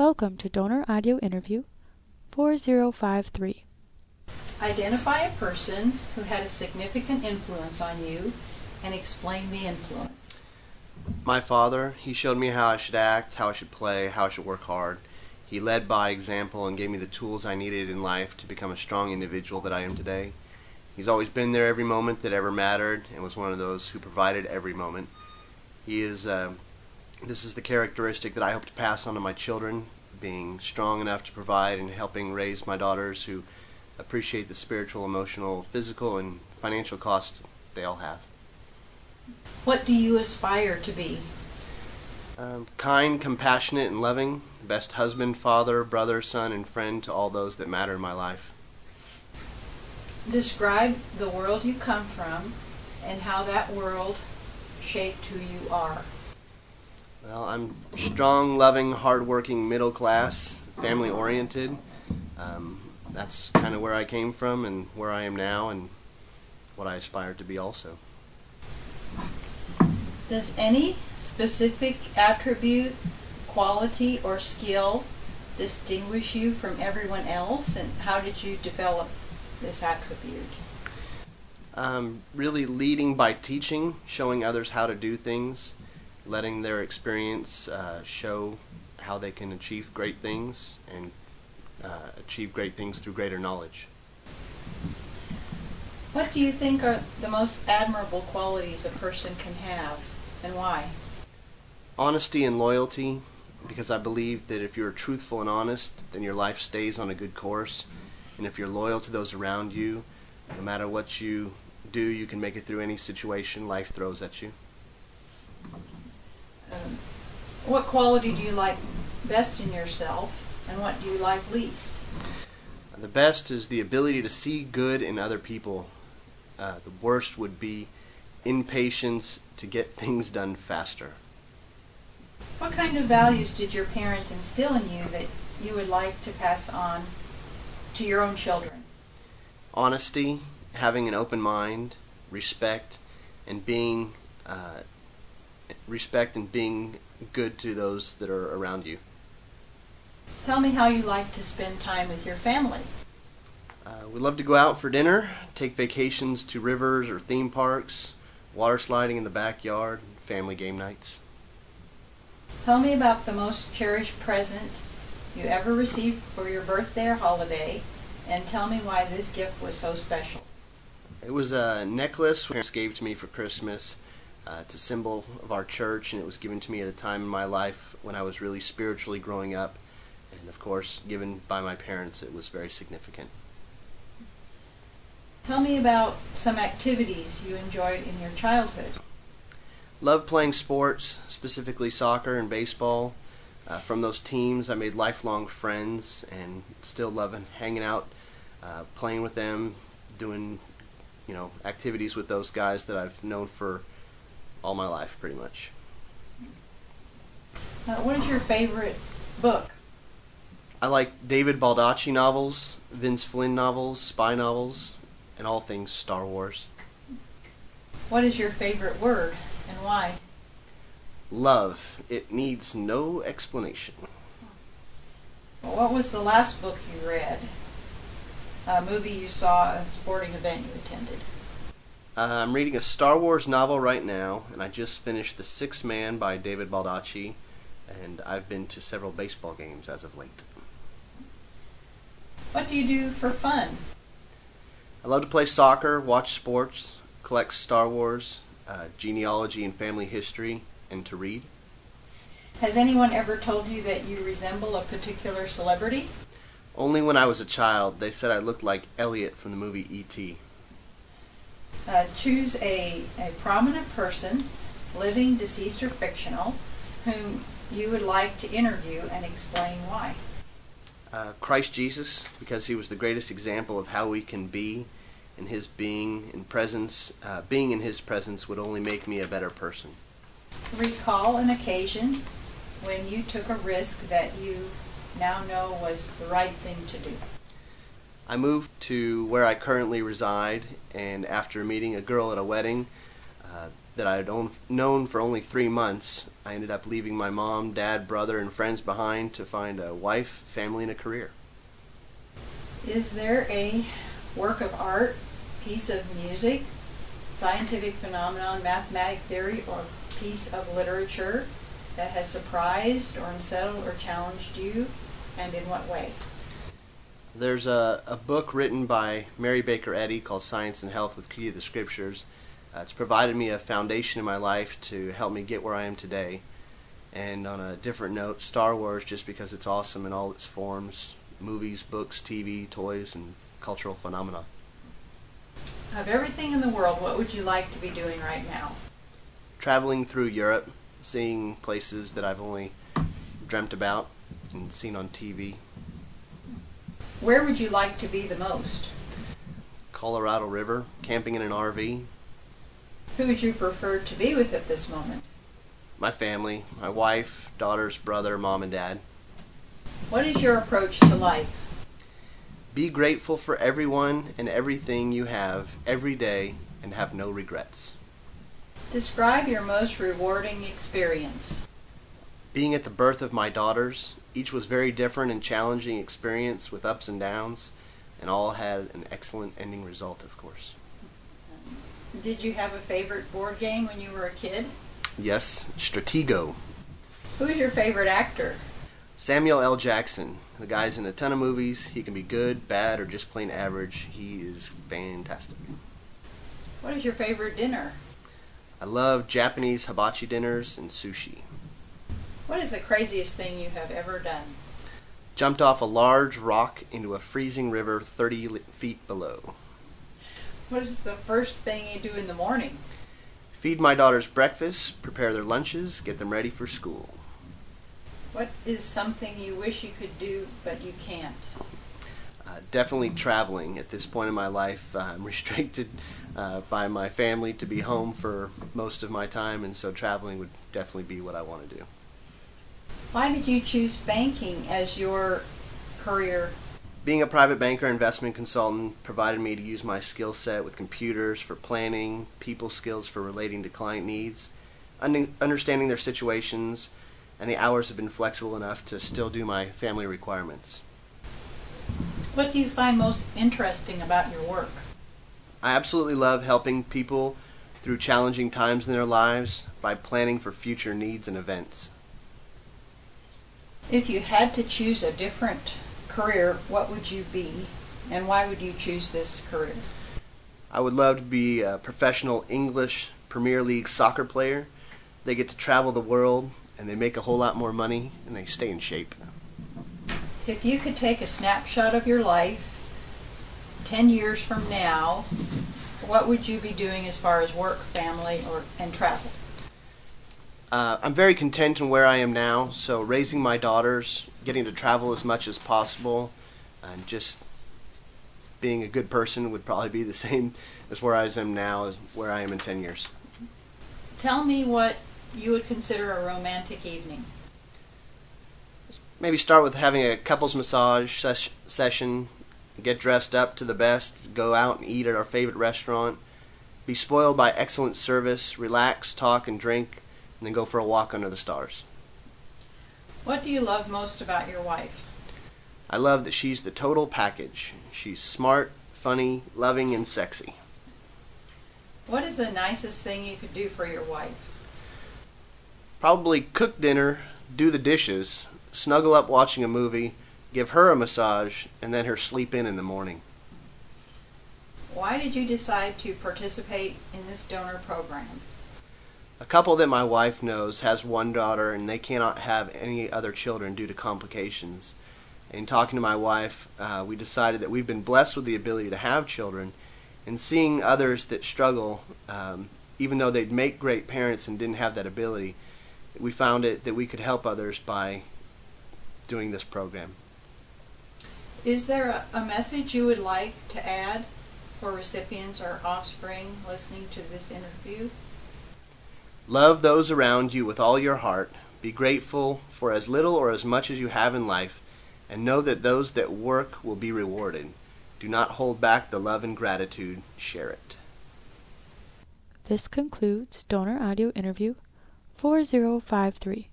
Welcome to Donor Audio Interview 4053. Identify a person who had a significant influence on you and explain the influence. My father. He showed me how I should act, how I should play, how I should work hard. He led by example and gave me the tools I needed in life to become a strong individual that I am today. He's always been there every moment that ever mattered and was one of those who provided every moment. This is the characteristic that I hope to pass on to my children, being strong enough to provide and helping raise my daughters who appreciate the spiritual, emotional, physical, and financial costs they all have. What do you aspire to be? Kind, compassionate, and loving, best husband, father, brother, son, and friend to all those that matter in my life. Describe the world you come from and how that world shaped who you are. Well, I'm strong, loving, hardworking, middle class, family oriented. That's kind of where I came from and where I am now and what I aspire to be also. Does any specific attribute, quality, or skill distinguish you from everyone else, and how did you develop this attribute? Really leading by teaching, showing others how to do things, letting their experience show how they can achieve great things and achieve great things through greater knowledge. What do you think are the most admirable qualities a person can have, and why? Honesty and loyalty, because I believe that if you're truthful and honest, then your life stays on a good course. And if you're loyal to those around you, no matter what you do, you can make it through any situation life throws at you. What quality do you like best in yourself, and what do you like least? The best is the ability to see good in other people. The worst would be impatience to get things done faster. What kind of values did your parents instill in you that you would like to pass on to your own children? Honesty, having an open mind, respect, and being good to those that are around you. Tell me how you like to spend time with your family. We love to go out for dinner, take vacations to rivers or theme parks, water sliding in the backyard, family game nights. Tell me about the most cherished present you ever received for your birthday or holiday, and tell me why this gift was so special. It was a necklace my parents gave to me for Christmas. It's a symbol of our church, and it was given to me at a time in my life when I was really spiritually growing up. And of course, given by my parents, it was very significant. Tell me about some activities you enjoyed in your childhood. Loved playing sports, specifically soccer and baseball. From those teams, I made lifelong friends and still love hanging out, playing with them, doing activities with those guys that I've known for all my life, pretty much. What is your favorite book? I like David Baldacci novels, Vince Flynn novels, spy novels, and all things Star Wars. What is your favorite word, and why? Love. It needs no explanation. Well, what was the last book you read? A movie you saw, a sporting event you attended? I'm reading a Star Wars novel right now, and I just finished The Sixth Man by David Baldacci, and I've been to several baseball games as of late. What do you do for fun? I love to play soccer, watch sports, collect Star Wars, genealogy and family history, and to read. Has anyone ever told you that you resemble a particular celebrity? Only when I was a child. They said I looked like Elliot from the movie E.T. Choose a prominent person, living, deceased, or fictional, whom you would like to interview and explain why. Christ Jesus, because he was the greatest example of how we can be, and his being in his presence would only make me a better person. Recall an occasion when you took a risk that you now know was the right thing to do. I moved to where I currently reside, and after meeting a girl at a wedding, that I had known for only 3 months, I ended up leaving my mom, dad, brother, and friends behind to find a wife, family, and a career. Is there a work of art, piece of music, scientific phenomenon, mathematic theory, or piece of literature that has surprised or unsettled or challenged you, and in what way? There's a book written by Mary Baker Eddy called Science and Health with Key to the Scriptures. It's provided me a foundation in my life to help me get where I am today. And on a different note, Star Wars, just because it's awesome in all its forms, movies, books, TV, toys, and cultural phenomena. Of everything in the world, what would you like to be doing right now? Traveling through Europe, seeing places that I've only dreamt about and seen on TV. Where would you like to be the most? Colorado River, camping in an RV. Who would you prefer to be with at this moment? My family, my wife, daughters, brother, mom, and dad. What is your approach to life? Be grateful for everyone and everything you have every day and have no regrets. Describe your most rewarding experience. Being at the birth of my daughters, each was very different and challenging experience with ups and downs, and all had an excellent ending result, of course. Did you have a favorite board game when you were a kid? Yes, Stratego. Who is your favorite actor? Samuel L. Jackson. The guy's in a ton of movies. He can be good, bad, or just plain average. He is fantastic. What is your favorite dinner? I love Japanese hibachi dinners and sushi. What is the craziest thing you have ever done? Jumped off a large rock into a freezing river 30 feet below. What is the first thing you do in the morning? Feed my daughters breakfast, prepare their lunches, get them ready for school. What is something you wish you could do but you can't? Definitely traveling. At this point in my life, I'm restricted by my family to be home for most of my time, and so traveling would definitely be what I want to do. Why did you choose banking as your career? Being a private banker investment consultant provided me to use my skill set with computers for planning, people skills for relating to client needs, understanding their situations, and the hours have been flexible enough to still do my family requirements. What do you find most interesting about your work? I absolutely love helping people through challenging times in their lives by planning for future needs and events. If you had to choose a different career, what would you be, and why would you choose this career? I would love to be a professional English Premier League soccer player. They get to travel the world, and they make a whole lot more money, and they stay in shape. If you could take a snapshot of your life 10 years from now, what would you be doing as far as work, family, and travel? I'm very content in where I am now, so raising my daughters, getting to travel as much as possible, and just being a good person would probably be the same as where I am now as where I am in 10 years. Tell me what you would consider a romantic evening. Maybe start with having a couples massage session, get dressed up to the best, go out and eat at our favorite restaurant, be spoiled by excellent service, relax, talk, and drink, and then go for a walk under the stars. What do you love most about your wife? I love that she's the total package. She's smart, funny, loving, and sexy. What is the nicest thing you could do for your wife? Probably cook dinner, do the dishes, snuggle up watching a movie, give her a massage, and then her sleep in the morning. Why did you decide to participate in this donor program? A couple that my wife knows has one daughter, and they cannot have any other children due to complications. In talking to my wife, we decided that we've been blessed with the ability to have children, and seeing others that struggle, even though they'd make great parents and didn't have that ability, we found it that we could help others by doing this program. Is there a message you would like to add for recipients or offspring listening to this interview? Love those around you with all your heart. Be grateful for as little or as much as you have in life, and know that those that work will be rewarded. Do not hold back the love and gratitude. Share it. This concludes donor audio interview 4053.